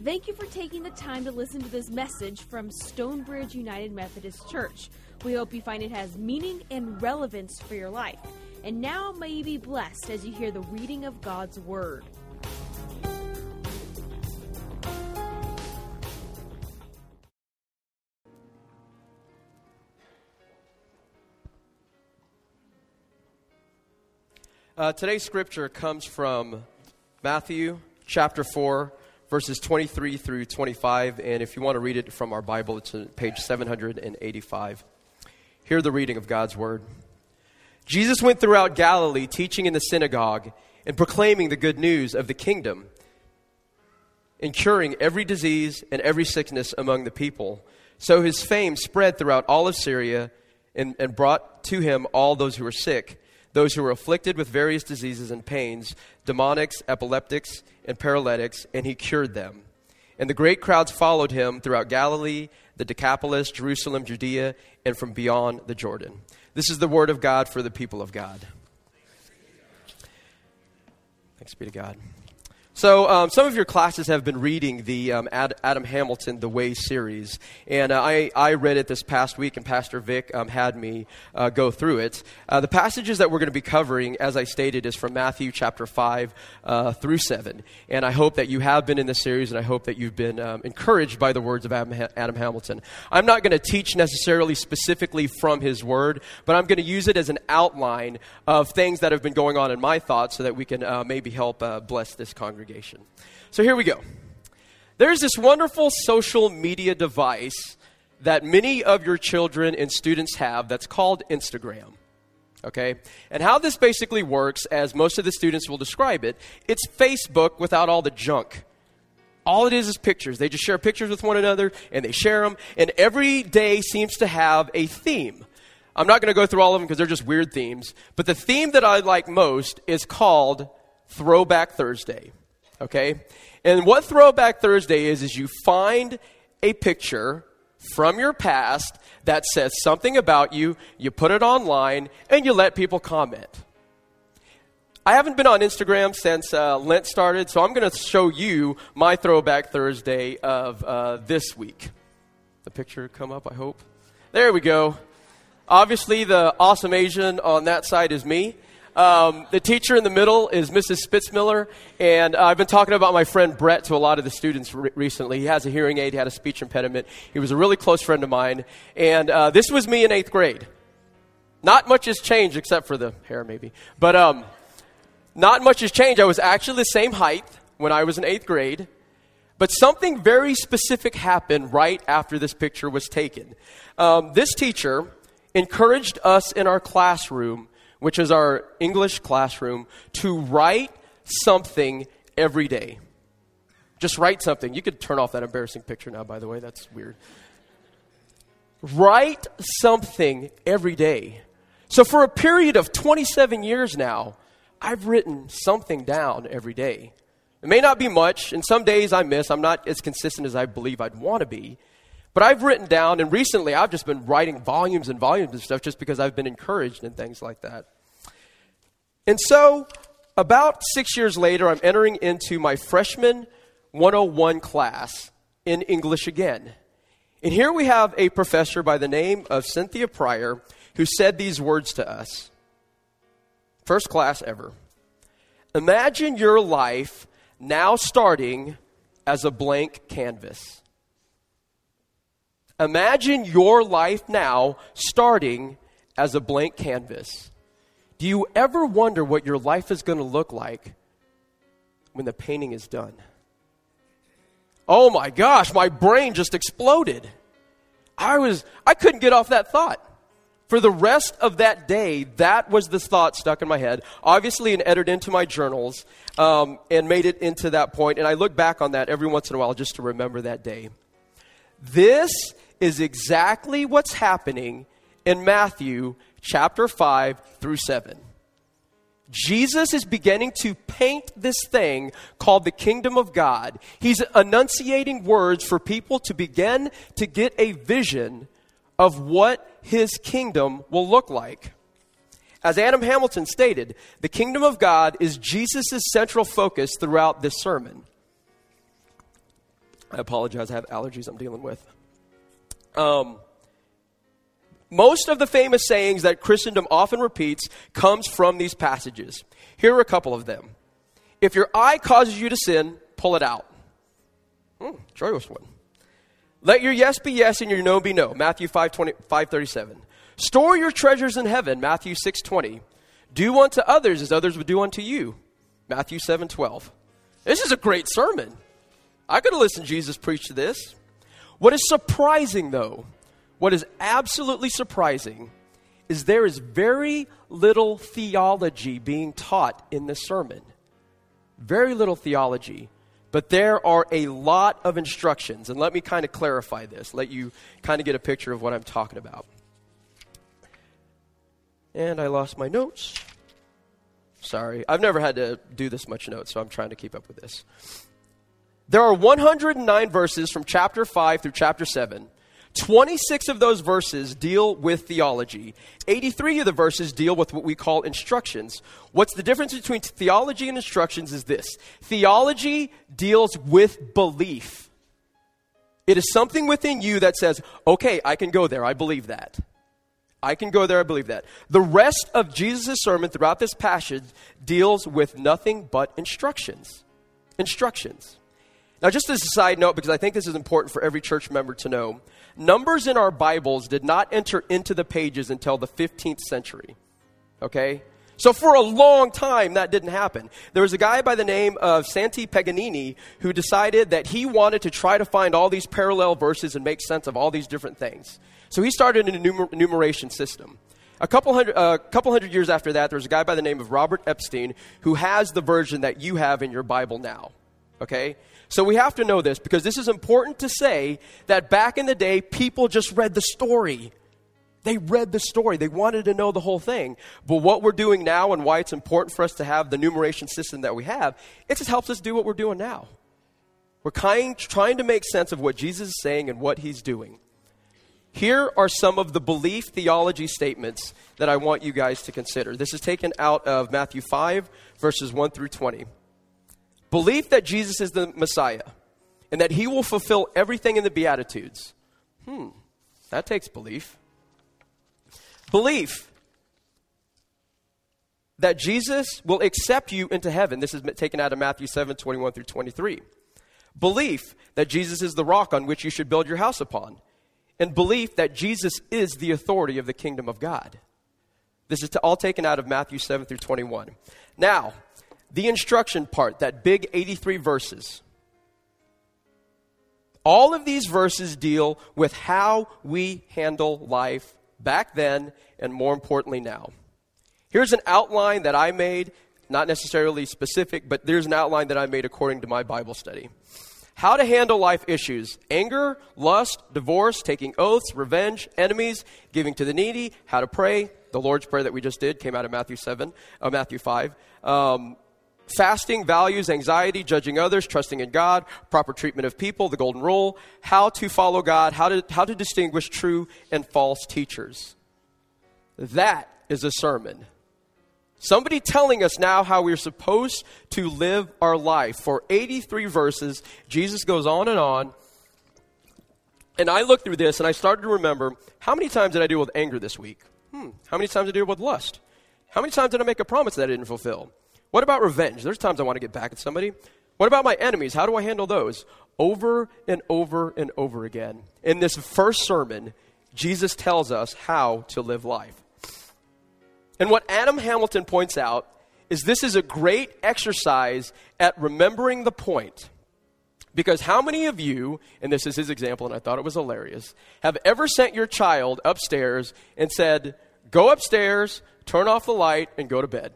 Thank you for taking the time to listen to this message from Stonebridge United Methodist Church. We hope you find it has meaning and relevance for your life. And now may you be blessed as you hear the reading of God's Word. Today's scripture comes from Matthew chapter 4, verses 23 through 25. And if you want to read it from our Bible, it's on page 785. Hear the reading of God's Word. Jesus went throughout Galilee, teaching in the synagogue and proclaiming the good news of the kingdom and curing every disease and every sickness among the people. So his fame spread throughout all of Syria and brought to him all those who were sick, those who were afflicted with various diseases and pains, demonics, epileptics, and paralytics, and he cured them. And the great crowds followed him throughout Galilee, the Decapolis, Jerusalem, Judea, and from beyond the Jordan. This is the word of God for the people of God. Thanks be to God. So some of your classes have been reading the Adam Hamilton, The Way series. And I read it this past week, and Pastor Vic had me go through it. The passages that we're going to be covering, as I stated, is from Matthew chapter 5 through 7. And I hope that you have been in this series, and I hope that you've been encouraged by the words of Adam Hamilton. I'm not going to teach necessarily specifically from his word, but I'm going to use it as an outline of things that have been going on in my thoughts so that we can maybe help bless this congregation. So here we go. There's this wonderful social media device that many of your children and students have that's called Instagram. Okay? And how this basically works, as most of the students will describe it, it's Facebook without all the junk. All it is pictures. They just share pictures with one another, and they share them, and every day seems to have a theme. I'm not going to go through all of them because they're just weird themes, but the theme that I like most is called Throwback Thursday. Okay? And what Throwback Thursday is you find a picture from your past that says something about you, you put it online, and you let people comment. I haven't been on Instagram since Lent started, so I'm going to show you my Throwback Thursday of this week. The picture come up, I hope. There we go. Obviously, the awesome Asian on that side is me. The teacher in the middle is Mrs. Spitzmiller, and I've been talking about my friend Brett to a lot of the students recently. He has a hearing aid, he had a speech impediment. He was a really close friend of mine, and this was me in 8th grade. Not much has changed except for the hair maybe, but not much has changed. I was actually the same height when I was in 8th grade, but something very specific happened right after this picture was taken. This teacher encouraged us in our classroom, which is our English classroom, to write something every day. Just write something. You could turn off that embarrassing picture now, by the way. That's weird. Write something every day. So for a period of 27 years now, I've written something down every day. It may not be much, and some days I miss. I'm not as consistent as I believe I'd want to be. But I've written down, and recently I've just been writing volumes and volumes of stuff just because I've been encouraged and things like that. And so, about 6 years later, I'm entering into my freshman 101 class in English again. And here we have a professor by the name of Cynthia Pryor who said these words to us. First class ever. Imagine your life now starting as a blank canvas. Imagine your life now starting as a blank canvas. Do you ever wonder what your life is going to look like when the painting is done? Oh my gosh, my brain just exploded. I couldn't get off that thought. For the rest of that day, that was the thought stuck in my head. Obviously, and entered into my journals and made it into that point. And I look back on that every once in a while just to remember that day. This is exactly what's happening in Matthew chapter 5 through 7. Jesus is beginning to paint this thing called the kingdom of God. He's enunciating words for people to begin to get a vision of what his kingdom will look like. As Adam Hamilton stated, the kingdom of God is Jesus' central focus throughout this sermon. I apologize. I have allergies I'm dealing with. Most of the famous sayings that Christendom often repeats comes from these passages. Here are a couple of them. If your eye causes you to sin, pull it out. Joyous one. Let your yes be yes and your no be no. Matthew 5:37. Store your treasures in heaven. Matthew 6:20. Do unto others as others would do unto you. Matthew 7:12. This is a great sermon. I could have listened to Jesus preach to this. What is surprising, though, what is absolutely surprising, is there is very little theology being taught in this sermon. Very little theology. But there are a lot of instructions. And let me kind of clarify this. Let you kind of get a picture of what I'm talking about. And I lost my notes. Sorry. I've never had to do this much notes, so I'm trying to keep up with this. There are 109 verses from chapter 5 through chapter 7. 26 of those verses deal with theology. 83 of the verses deal with what we call instructions. What's the difference between theology and instructions is this. Theology deals with belief. It is something within you that says, okay, I can go there. I believe that. I can go there. I believe that. The rest of Jesus' sermon throughout this passage deals with nothing but instructions. Instructions. Now, just as a side note, because I think this is important for every church member to know, numbers in our Bibles did not enter into the pages until the 15th century. Okay? So for a long time, that didn't happen. There was a guy by the name of Santi Paganini who decided that he wanted to try to find all these parallel verses and make sense of all these different things. So he started a numeration system. A couple hundred years after that, there was a guy by the name of Robert Epstein who has the version that you have in your Bible now. Okay? So we have to know this because this is important to say that back in the day, people just read the story. They read the story. They wanted to know the whole thing. But what we're doing now and why it's important for us to have the numeration system that we have, it just helps us do what we're doing now. We're trying to make sense of what Jesus is saying and what he's doing. Here are some of the belief theology statements that I want you guys to consider. This is taken out of Matthew 5, verses 1 through 20. Belief that Jesus is the Messiah and that he will fulfill everything in the Beatitudes. That takes belief. Belief that Jesus will accept you into heaven. This is taken out of Matthew 7, 21 through 23. Belief that Jesus is the rock on which you should build your house upon. And belief that Jesus is the authority of the kingdom of God. This is all taken out of Matthew 7 through 21. Now, the instruction part, that big 83 verses. All of these verses deal with how we handle life back then and more importantly now. Here's an outline that I made, not necessarily specific, but there's an outline that I made according to my Bible study. How to handle life issues: anger, lust, divorce, taking oaths, revenge, enemies, giving to the needy, how to pray. The Lord's Prayer that we just did came out of Matthew 5. Fasting, values, anxiety, judging others, trusting in God, proper treatment of people, the golden rule, how to follow God, how to distinguish true and false teachers. That is a sermon. Somebody telling us now how we're supposed to live our life. For 83 verses, Jesus goes on. And I looked through this and I started to remember, how many times did I deal with anger this week? How many times did I deal with lust? How many times did I make a promise that I didn't fulfill? What about revenge? There's times I want to get back at somebody. What about my enemies? How do I handle those? Over and over and over again. In this first sermon, Jesus tells us how to live life. And what Adam Hamilton points out is this is a great exercise at remembering the point. Because how many of you, and this is his example and I thought it was hilarious, have ever sent your child upstairs and said, go upstairs, turn off the light, and go to bed?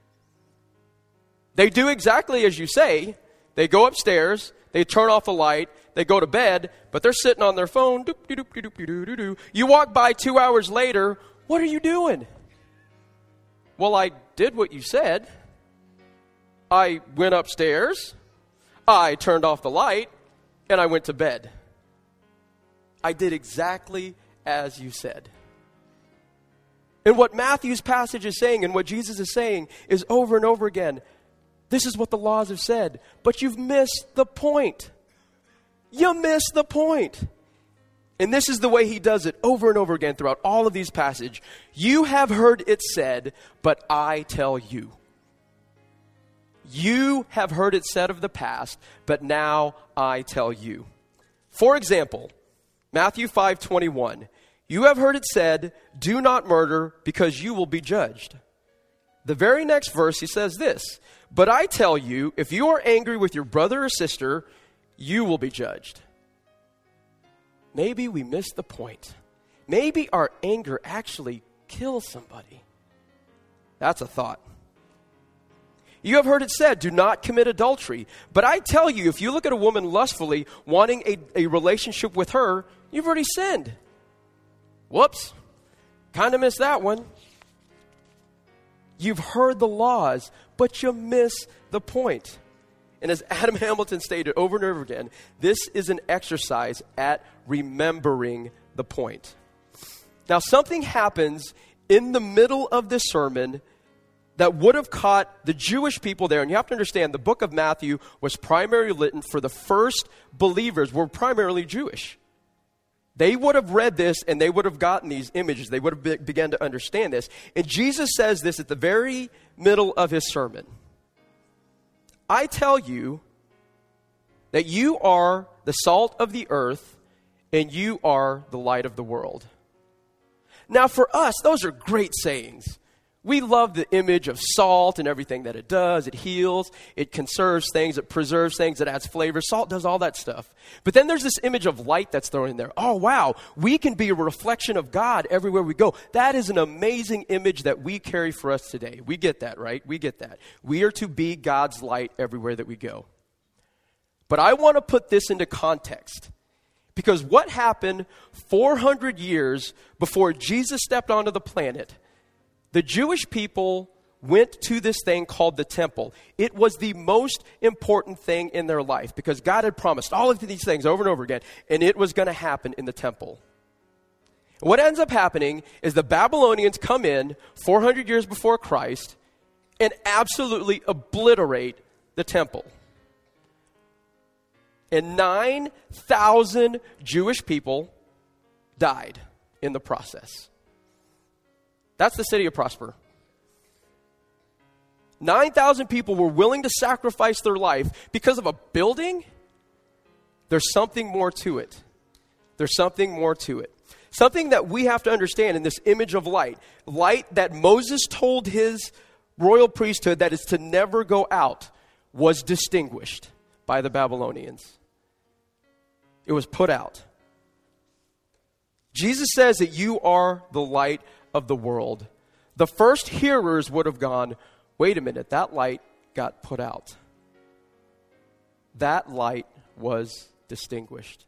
They do exactly as you say. They go upstairs, they turn off the light, they go to bed, but they're sitting on their phone. You walk by 2 hours later, what are you doing? Well, I did what you said. I went upstairs, I turned off the light, and I went to bed. I did exactly as you said. And what Matthew's passage is saying and what Jesus is saying is over and over again, this is what the laws have said, but you've missed the point. you miss the point. And this is the way he does it over and over again throughout all of these passages. You have heard it said, but I tell you. You have heard it said of the past, but now I tell you. For example, Matthew 5:21. You have heard it said, do not murder because you will be judged. The very next verse he says this, but I tell you, if you are angry with your brother or sister, you will be judged. Maybe we missed the point. Maybe our anger actually kills somebody. That's a thought. You have heard it said, do not commit adultery. But I tell you, if you look at a woman lustfully, wanting a relationship with her, you've already sinned. Whoops. Kind of missed that one. You've heard the laws, but you miss the point. And as Adam Hamilton stated over and over again, this is an exercise at remembering the point. Now, something happens in the middle of this sermon that would have caught the Jewish people there. And you have to understand, the book of Matthew was primarily written for the first believers, were primarily Jewish. They would have read this and they would have gotten these images. They would have begun to understand this. And Jesus says this at the very middle of his sermon. I tell you that you are the salt of the earth and you are the light of the world. Now for us, those are great sayings. We love the image of salt and everything that it does. It heals, it conserves things, it preserves things, it adds flavor. Salt does all that stuff. But then there's this image of light that's thrown in there. Oh, wow, we can be a reflection of God everywhere we go. That is an amazing image that we carry for us today. We get that, right? We get that. We are to be God's light everywhere that we go. But I want to put this into context. Because what happened 400 years before Jesus stepped onto the planet, the Jewish people went to this thing called the temple. It was the most important thing in their life because God had promised all of these things over and over again, and it was going to happen in the temple. What ends up happening is the Babylonians come in 400 years before Christ and absolutely obliterate the temple. And 9,000 Jewish people died in the process. That's the city of Prosper. 9,000 people were willing to sacrifice their life because of a building. There's something more to it. There's something more to it. Something that we have to understand in this image of light. Light that Moses told his royal priesthood that is to never go out was distinguished by the Babylonians. It was put out. Jesus says that you are the light of the world. The first hearers would have gone, wait a minute, that light got put out. That light was distinguished.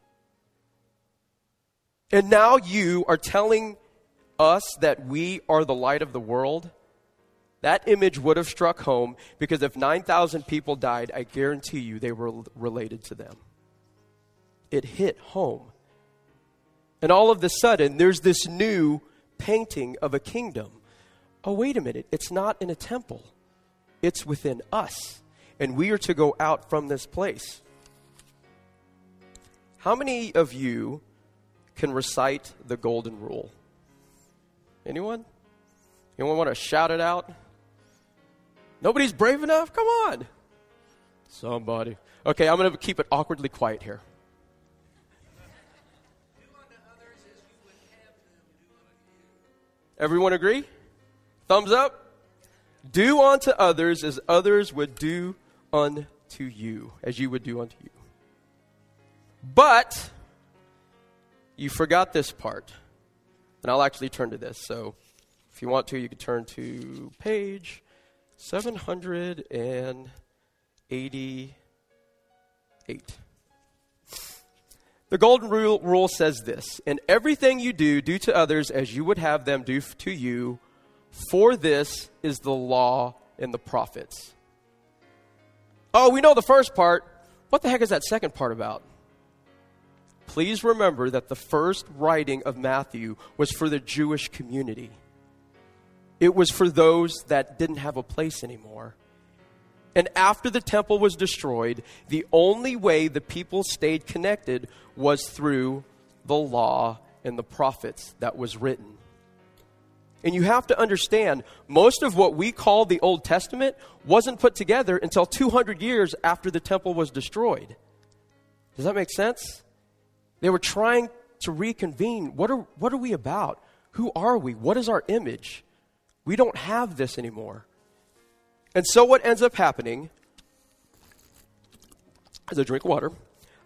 And now you are telling us that we are the light of the world? That image would have struck home because if 9,000 people died, I guarantee you they were related to them. It hit home. And all of a sudden, there's this new painting of a kingdom. Oh, wait a minute. It's not in a temple. It's within us. And we are to go out from this place. How many of you can recite the golden rule? Anyone? Anyone want to shout it out? Nobody's brave enough? Come on. Somebody. Okay, I'm going to keep it awkwardly quiet here. Everyone agree? Thumbs up. Do unto others as others would do unto you, as you would do unto you. But you forgot this part. And I'll actually turn to this. So if you want to, you can turn to page 788. The golden rule says this, in everything you do, do to others as you would have them do to you, for this is the law and the prophets. Oh, we know the first part. What the heck is that second part about? Please remember that the first writing of Matthew was for the Jewish community. It was for those that didn't have a place anymore. And after the temple was destroyed, the only way the people stayed connected was through the law and the prophets that was written. And you have to understand, most of what we call the Old Testament wasn't put together until 200 years after the temple was destroyed. Does that make sense? They were trying to reconvene. What are we about? Who are we? What is our image? We don't have this anymore. And so what ends up happening, as I drink water,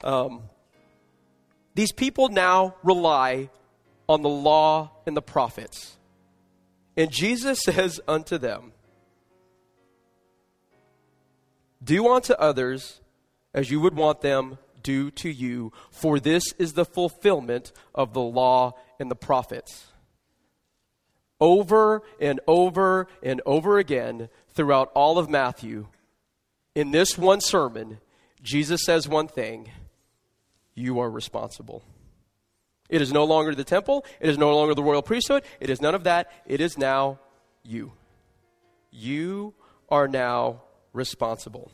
these people now rely on the law and the prophets. And Jesus says unto them, do unto others as you would want them do to you, for this is the fulfillment of the law and the prophets. Over and over and over again throughout all of Matthew, in this one sermon, Jesus says one thing: you are responsible. It is no longer the temple. It is no longer the royal priesthood. It is none of that. It is now you. You are now responsible.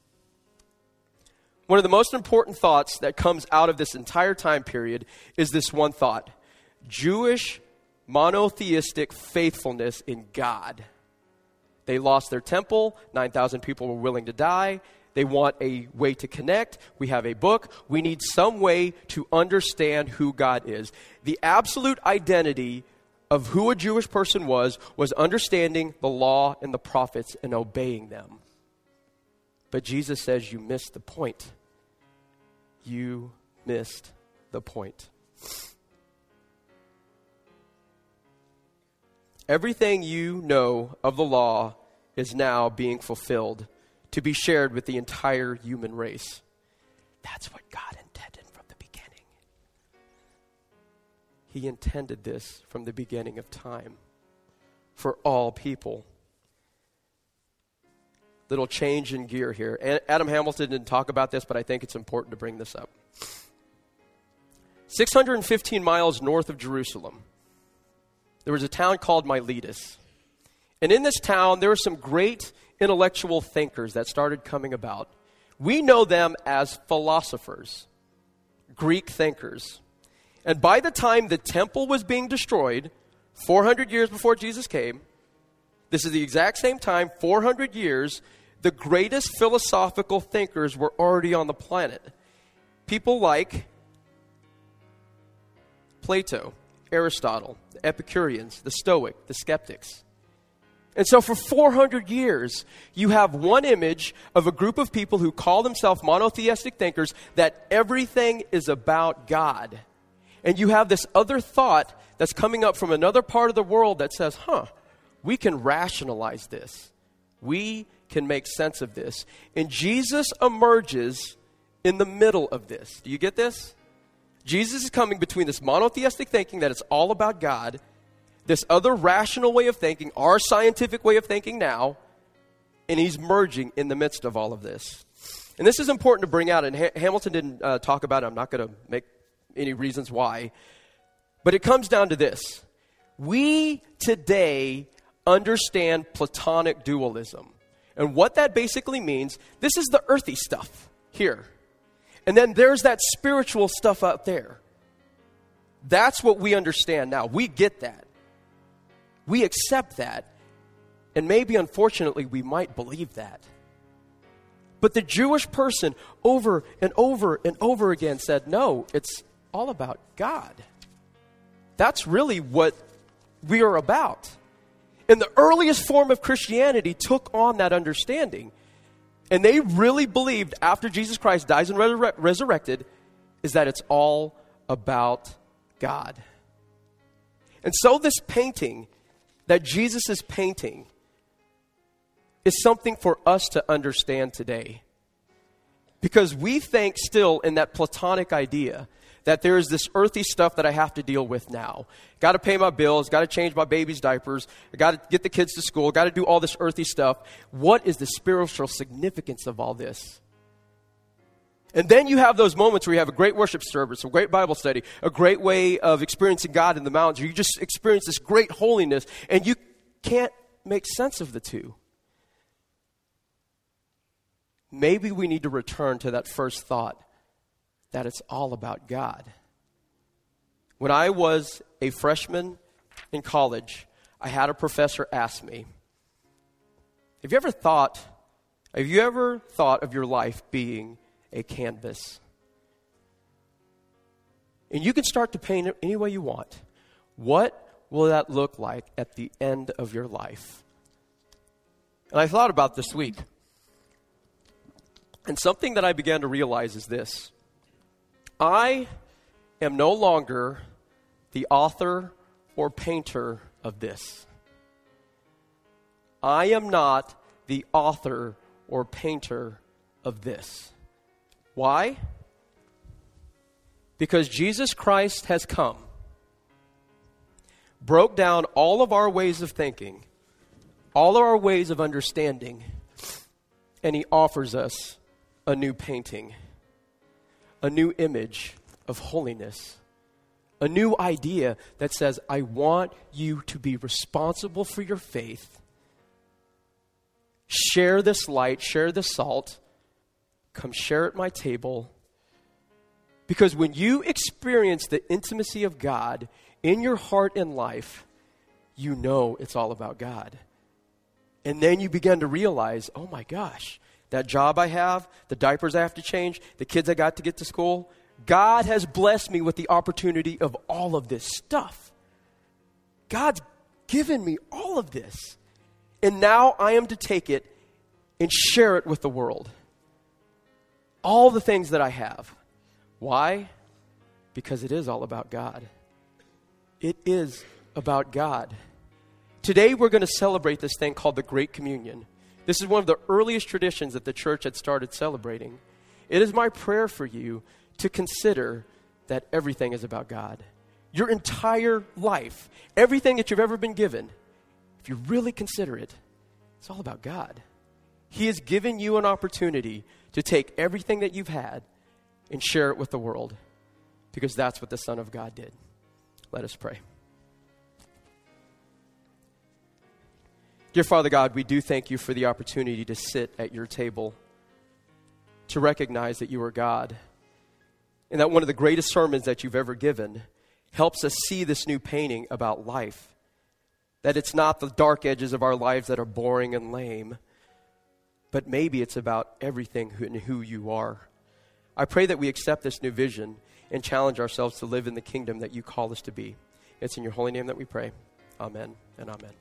One of the most important thoughts that comes out of this entire time period is this one thought: Jewish monotheistic faithfulness in God. They lost their temple. 9,000 people were willing to die. They want a way to connect. We have a book. We need some way to understand who God is. The absolute identity of who a Jewish person was understanding the law and the prophets and obeying them. But Jesus says you missed the point. You missed the point. Everything you know of the law is now being fulfilled to be shared with the entire human race. That's what God intended from the beginning. He intended this from the beginning of time for all people. Little change in gear here. Adam Hamilton didn't talk about this, but I think it's important to bring this up. 615 miles north of Jerusalem, there was a town called Miletus. And in this town, there were some great intellectual thinkers that started coming about. We know them as philosophers, Greek thinkers. And by the time the temple was being destroyed, 400 years before Jesus came, this is the exact same time, 400 years, the greatest philosophical thinkers were already on the planet. People like Plato, Aristotle, the Epicureans, the Stoic, the Skeptics. And so for 400 years, you have one image of a group of people who call themselves monotheistic thinkers, that everything is about God. And you have this other thought that's coming up from another part of the world that says, we can rationalize this. We can make sense of this. And Jesus emerges in the middle of this. Do you get this? Jesus is coming between this monotheistic thinking that it's all about God, this other rational way of thinking, our scientific way of thinking now, and he's merging in the midst of all of this. And this is important to bring out, and Hamilton didn't talk about it. I'm not going to make any reasons why. But it comes down to this. We today understand Platonic dualism. And what that basically means, this is the earthy stuff here. And then there's that spiritual stuff out there. That's what we understand now. We get that. We accept that. And maybe, unfortunately, we might believe that. But the Jewish person over and over and over again said, no, it's all about God. That's really what we are about. And the earliest form of Christianity took on that understanding. And they really believed, after Jesus Christ dies and resurrected, is that it's all about God. And so this painting that Jesus is painting is something for us to understand today. Because we think still in that Platonic idea that there is this earthy stuff that I have to deal with now. Got to pay my bills, got to change my baby's diapers, got to get the kids to school, got to do all this earthy stuff. What is the spiritual significance of all this? And then you have those moments where you have a great worship service, a great Bible study, a great way of experiencing God in the mountains, where you just experience this great holiness, and you can't make sense of the two. maybe we need to return to that first thought that it's all about God. When I was a freshman in college, I had a professor ask me, have you ever thought of your life being a canvas? And you can start to paint it any way you want. What will that look like at the end of your life? And I thought about this week. And something that I began to realize is this. I am no longer the author or painter of this. I am not the author or painter of this. Why? Because Jesus Christ has come, broke down all of our ways of thinking, all of our ways of understanding, and he offers us a new painting, a new image of holiness, a new idea that says, I want you to be responsible for your faith. Share this light, share this salt. Come share at my table. Because when you experience the intimacy of God in your heart and life, you know it's all about God. And then you begin to realize, oh my gosh, that job I have, the diapers I have to change, the kids I got to get to school, God has blessed me with the opportunity of all of this stuff. God's given me all of this. And now I am to take it and share it with the world. All the things that I have. Why? Because it is all about God. It is about God. Today we're going to celebrate this thing called the Great Communion. This is one of the earliest traditions that the church had started celebrating. It is my prayer for you to consider that everything is about God. Your entire life, everything that you've ever been given, if you really consider it, it's all about God. He has given you an opportunity to take everything that you've had and share it with the world, because that's what the Son of God did. Let us pray. Dear Father God, we do thank you for the opportunity to sit at your table, to recognize that you are God, and that one of the greatest sermons that you've ever given helps us see this new painting about life, that it's not the dark edges of our lives that are boring and lame, but maybe it's about everything and who you are. I pray that we accept this new vision and challenge ourselves to live in the kingdom that you call us to be. It's in your holy name that we pray. Amen and amen.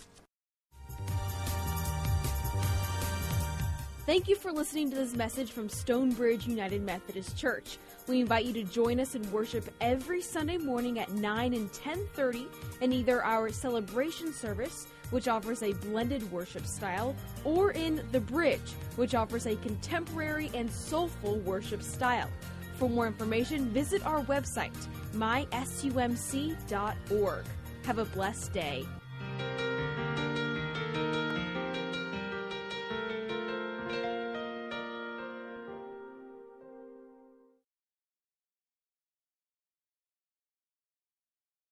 Thank you for listening to this message from Stonebridge United Methodist Church. We invite you to join us in worship every Sunday morning at 9 and 10:30 in either our celebration service, which offers a blended worship style, or in The Bridge, which offers a contemporary and soulful worship style. For more information, visit our website, mysumc.org. Have a blessed day.